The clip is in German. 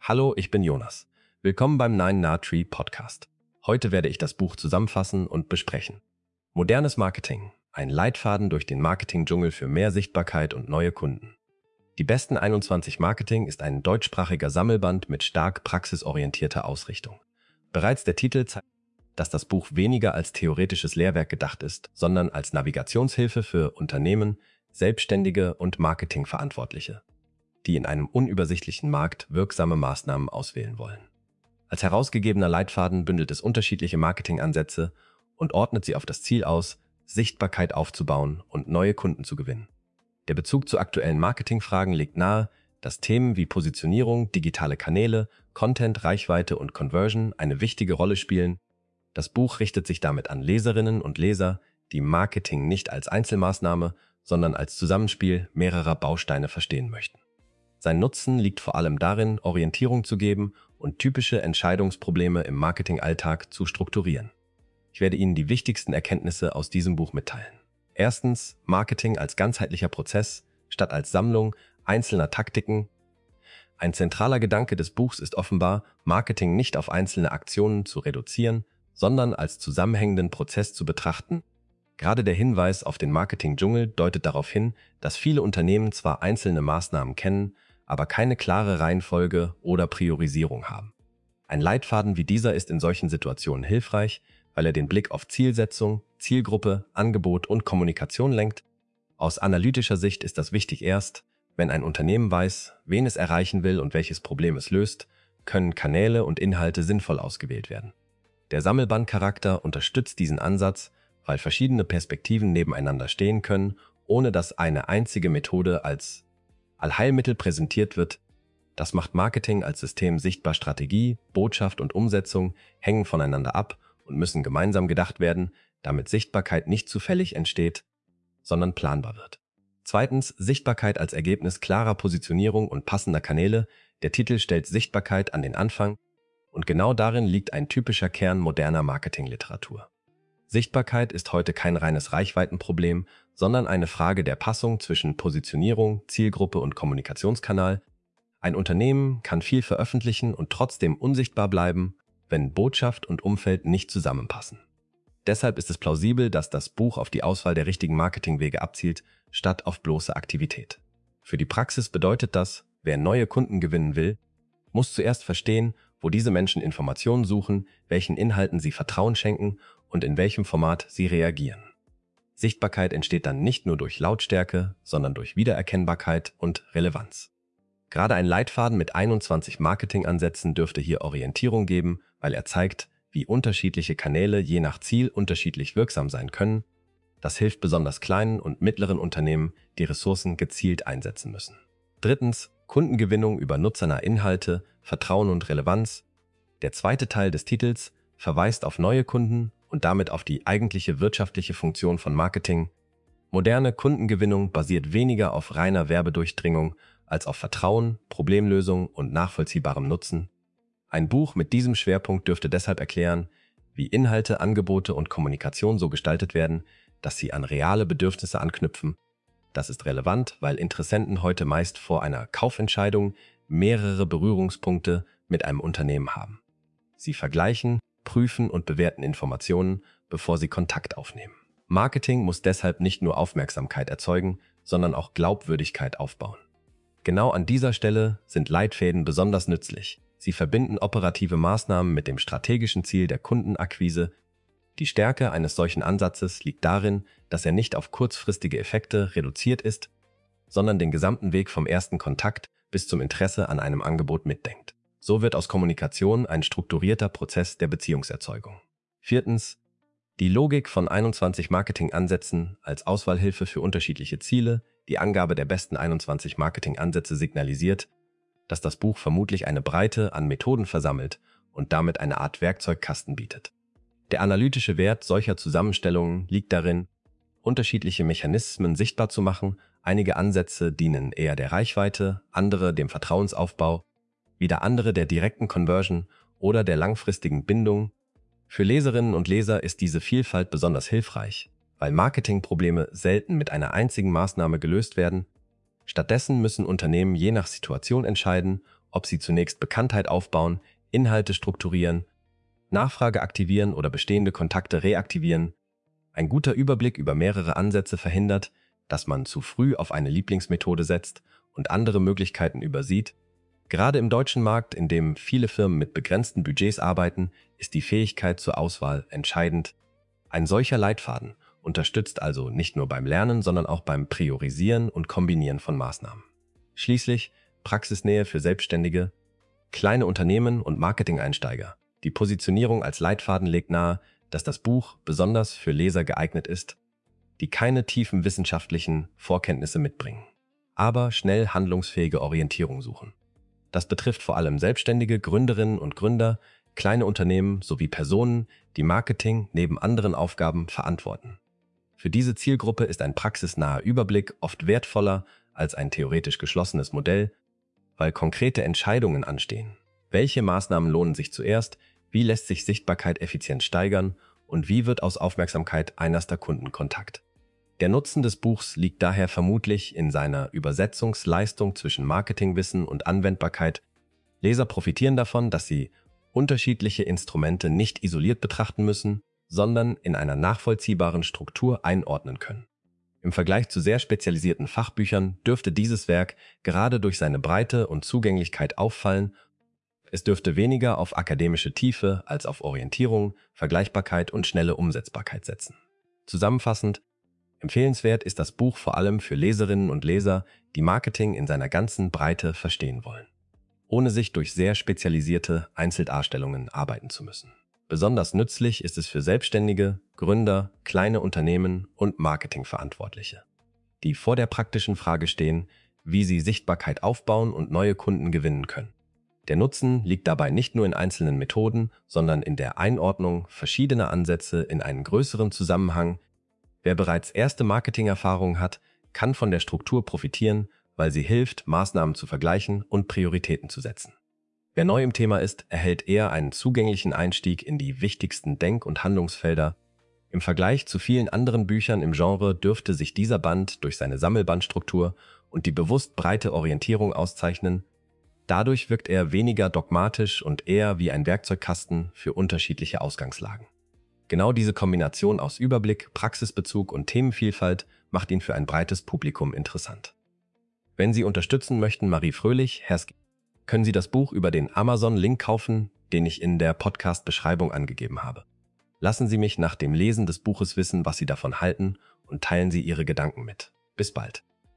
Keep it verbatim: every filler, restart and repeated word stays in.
Hallo, ich bin Jonas. Willkommen beim Nine Nah Tree Podcast. Heute werde ich das Buch zusammenfassen und besprechen. Modernes Marketing. Ein Leitfaden durch den Marketing-Dschungel für mehr Sichtbarkeit und neue Kunden. Die besten einundzwanzig Marketing ist ein deutschsprachiger Sammelband mit stark praxisorientierter Ausrichtung. Bereits der Titel zeigt, dass das Buch weniger als theoretisches Lehrwerk gedacht ist, sondern als Navigationshilfe für Unternehmen, Selbstständige und Marketingverantwortliche, die in einem unübersichtlichen Markt wirksame Maßnahmen auswählen wollen. Als herausgegebener Leitfaden bündelt es unterschiedliche Marketingansätze und ordnet sie auf das Ziel aus, Sichtbarkeit aufzubauen und neue Kunden zu gewinnen. Der Bezug zu aktuellen Marketingfragen legt nahe, dass Themen wie Positionierung, digitale Kanäle, Content, Reichweite und Conversion eine wichtige Rolle spielen. Das Buch richtet sich damit an Leserinnen und Leser, die Marketing nicht als Einzelmaßnahme, sondern als Zusammenspiel mehrerer Bausteine verstehen möchten. Sein Nutzen liegt vor allem darin, Orientierung zu geben und typische Entscheidungsprobleme im Marketingalltag zu strukturieren. Ich werde Ihnen die wichtigsten Erkenntnisse aus diesem Buch mitteilen. Erstens, Marketing als ganzheitlicher Prozess statt als Sammlung einzelner Taktiken. Ein zentraler Gedanke des Buchs ist offenbar, Marketing nicht auf einzelne Aktionen zu reduzieren, sondern als zusammenhängenden Prozess zu betrachten. Gerade der Hinweis auf den Marketing-Dschungel deutet darauf hin, dass viele Unternehmen zwar einzelne Maßnahmen kennen, aber keine klare Reihenfolge oder Priorisierung haben. Ein Leitfaden wie dieser ist in solchen Situationen hilfreich, weil er den Blick auf Zielsetzung, Zielgruppe, Angebot und Kommunikation lenkt. Aus analytischer Sicht ist das wichtig erst, wenn ein Unternehmen weiß, wen es erreichen will und welches Problem es löst, können Kanäle und Inhalte sinnvoll ausgewählt werden. Der Sammelbandcharakter unterstützt diesen Ansatz, weil verschiedene Perspektiven nebeneinander stehen können, ohne dass eine einzige Methode als Allheilmittel präsentiert wird. Das macht Marketing als System sichtbar. Strategie, Botschaft und Umsetzung hängen voneinander ab und müssen gemeinsam gedacht werden, damit Sichtbarkeit nicht zufällig entsteht, sondern planbar wird. Zweitens, Sichtbarkeit als Ergebnis klarer Positionierung und passender Kanäle. Der Titel stellt Sichtbarkeit an den Anfang und genau darin liegt ein typischer Kern moderner Marketingliteratur. Sichtbarkeit ist heute kein reines Reichweitenproblem, sondern eine Frage der Passung zwischen Positionierung, Zielgruppe und Kommunikationskanal. Ein Unternehmen kann viel veröffentlichen und trotzdem unsichtbar bleiben, wenn Botschaft und Umfeld nicht zusammenpassen. Deshalb ist es plausibel, dass das Buch auf die Auswahl der richtigen Marketingwege abzielt, statt auf bloße Aktivität. Für die Praxis bedeutet das, wer neue Kunden gewinnen will, muss zuerst verstehen, wo diese Menschen Informationen suchen, welchen Inhalten sie Vertrauen schenken und in welchem Format sie reagieren. Sichtbarkeit entsteht dann nicht nur durch Lautstärke, sondern durch Wiedererkennbarkeit und Relevanz. Gerade ein Leitfaden mit einundzwanzig Marketingansätzen dürfte hier Orientierung geben, weil er zeigt, wie unterschiedliche Kanäle je nach Ziel unterschiedlich wirksam sein können. Das hilft besonders kleinen und mittleren Unternehmen, die Ressourcen gezielt einsetzen müssen. Drittens, Kundengewinnung über nutzernahe Inhalte, Vertrauen und Relevanz. Der zweite Teil des Titels verweist auf neue Kunden und damit auf die eigentliche wirtschaftliche Funktion von Marketing. Moderne Kundengewinnung basiert weniger auf reiner Werbedurchdringung als auf Vertrauen, Problemlösung und nachvollziehbarem Nutzen. Ein Buch mit diesem Schwerpunkt dürfte deshalb erklären, wie Inhalte, Angebote und Kommunikation so gestaltet werden, dass sie an reale Bedürfnisse anknüpfen. Das ist relevant, weil Interessenten heute meist vor einer Kaufentscheidung mehrere Berührungspunkte mit einem Unternehmen haben. Sie vergleichen, prüfen und bewerten Informationen, bevor sie Kontakt aufnehmen. Marketing muss deshalb nicht nur Aufmerksamkeit erzeugen, sondern auch Glaubwürdigkeit aufbauen. Genau an dieser Stelle sind Leitfäden besonders nützlich. Sie verbinden operative Maßnahmen mit dem strategischen Ziel der Kundenakquise. Die Stärke eines solchen Ansatzes liegt darin, dass er nicht auf kurzfristige Effekte reduziert ist, sondern den gesamten Weg vom ersten Kontakt bis zum Interesse an einem Angebot mitdenkt. So wird aus Kommunikation ein strukturierter Prozess der Beziehungserzeugung. Viertens, die Logik von einundzwanzig Marketingansätzen als Auswahlhilfe für unterschiedliche Ziele. Die Angabe der besten einundzwanzig Marketingansätze signalisiert, dass das Buch vermutlich eine Breite an Methoden versammelt und damit eine Art Werkzeugkasten bietet. Der analytische Wert solcher Zusammenstellungen liegt darin, unterschiedliche Mechanismen sichtbar zu machen. Einige Ansätze dienen eher der Reichweite, andere dem Vertrauensaufbau, wieder andere der direkten Conversion oder der langfristigen Bindung. Für Leserinnen und Leser ist diese Vielfalt besonders hilfreich, weil Marketingprobleme selten mit einer einzigen Maßnahme gelöst werden. Stattdessen müssen Unternehmen je nach Situation entscheiden, ob Sie zunächst Bekanntheit aufbauen, Inhalte strukturieren, Nachfrage aktivieren oder bestehende Kontakte reaktivieren. Ein guter Überblick über mehrere Ansätze verhindert, dass man zu früh auf eine Lieblingsmethode setzt und andere Möglichkeiten übersieht. Gerade im deutschen Markt, in dem viele Firmen mit begrenzten Budgets arbeiten, ist die Fähigkeit zur Auswahl entscheidend. Ein solcher Leitfaden unterstützt also nicht nur beim Lernen, sondern auch beim Priorisieren und Kombinieren von Maßnahmen. Schließlich Praxisnähe für Selbstständige, kleine Unternehmen und Marketing-Einsteiger. Die Positionierung als Leitfaden legt nahe, dass das Buch besonders für Leser geeignet ist, die keine tiefen wissenschaftlichen Vorkenntnisse mitbringen, aber schnell handlungsfähige Orientierung suchen. Das betrifft vor allem selbstständige Gründerinnen und Gründer, kleine Unternehmen sowie Personen, die Marketing neben anderen Aufgaben verantworten. Für diese Zielgruppe ist ein praxisnaher Überblick oft wertvoller als ein theoretisch geschlossenes Modell, weil konkrete Entscheidungen anstehen. Welche Maßnahmen lohnen sich zuerst? Wie lässt sich Sichtbarkeit effizient steigern? Und wie wird aus Aufmerksamkeit ein erster Kundenkontakt? Der Nutzen des Buchs liegt daher vermutlich in seiner Übersetzungsleistung zwischen Marketingwissen und Anwendbarkeit. Leser profitieren davon, dass sie unterschiedliche Instrumente nicht isoliert betrachten müssen, sondern in einer nachvollziehbaren Struktur einordnen können. Im Vergleich zu sehr spezialisierten Fachbüchern dürfte dieses Werk gerade durch seine Breite und Zugänglichkeit auffallen. Es dürfte weniger auf akademische Tiefe als auf Orientierung, Vergleichbarkeit und schnelle Umsetzbarkeit setzen. Zusammenfassend: Empfehlenswert ist das Buch vor allem für Leserinnen und Leser, die Marketing in seiner ganzen Breite verstehen wollen, ohne sich durch sehr spezialisierte Einzeldarstellungen arbeiten zu müssen. Besonders nützlich ist es für Selbstständige, Gründer, kleine Unternehmen und Marketingverantwortliche, die vor der praktischen Frage stehen, wie sie Sichtbarkeit aufbauen und neue Kunden gewinnen können. Der Nutzen liegt dabei nicht nur in einzelnen Methoden, sondern in der Einordnung verschiedener Ansätze in einen größeren Zusammenhang. Wer bereits erste Marketingerfahrungen hat, kann von der Struktur profitieren, weil sie hilft, Maßnahmen zu vergleichen und Prioritäten zu setzen. Wer neu im Thema ist, erhält eher einen zugänglichen Einstieg in die wichtigsten Denk- und Handlungsfelder. Im Vergleich zu vielen anderen Büchern im Genre dürfte sich dieser Band durch seine Sammelbandstruktur und die bewusst breite Orientierung auszeichnen. Dadurch wirkt er weniger dogmatisch und eher wie ein Werkzeugkasten für unterschiedliche Ausgangslagen. Genau diese Kombination aus Überblick, Praxisbezug und Themenvielfalt macht ihn für ein breites Publikum interessant. Wenn Sie unterstützen möchten, Marie Fröhlich, Hersk, können Sie das Buch über den Amazon-Link kaufen, den ich in der Podcast-Beschreibung angegeben habe. Lassen Sie mich nach dem Lesen des Buches wissen, was Sie davon halten, und teilen Sie Ihre Gedanken mit. Bis bald.